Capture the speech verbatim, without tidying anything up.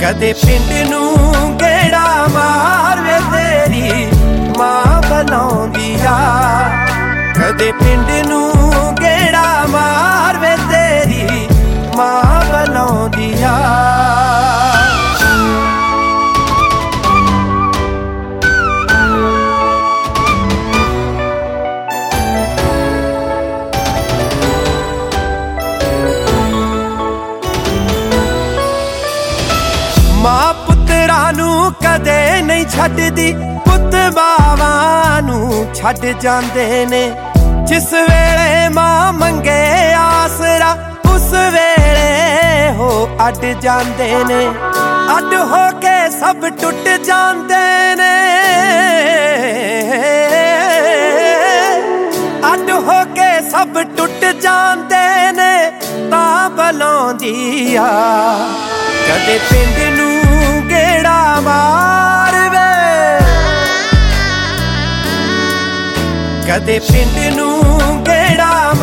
ਕਦੇ ਪਿੰਡ ਨੂੰ ਗੇੜਾ ਮਾਰ ਵੇ ਤੇਰੀ ਮਾਂ ਬੁਲਾਉਂਦੀ ਆ। ਕਦੇ ਪਿੰਡ ਨੂੰ ਗੇੜਾ ਮਾਰ ਵੇ ਤੇਰੀ ਮਾਂ ਬੁਲਾਉਂਦੀ ਆ। ਮਾਂ ਪੁੱਤਰਾਂ ਨੂੰ ਕਦੇ ਨਹੀਂ ਛੱਡਦੀ, ਪੁੱਤ ਮਾਵਾਂ ਨੂੰ ਛੱਡ ਜਾਂਦੇ ਨੇ। ਜਿਸ ਵੇਲੇ ਮਾਂ ਮੰਗੇ ਆਸਰਾ ਉਸ ਵੇਲੇ ਹੋ ਅੱਡ ਜਾਂਦੇ ਨੇ। ਅੱਡ ਹੋ ਕੇ ਸਭ ਟੁੱਟ ਜਾਂਦੇ ਨੇ, ਅੱਡ ਹੋ ਕੇ ਸਭ ਟੁੱਟ ਜਾਂਦੇ ਨੇ। ਤਾਂ ਬੁਲਾਉਂਦੀ ਆ ਕਦੇ ਪਿੰਡ ਨੂੰ ਗੇੜਾ ਮਾਰ ਵੇ, ਕਦੇ ਪਿੰਡ ਨੂੰ ਗੇੜਾ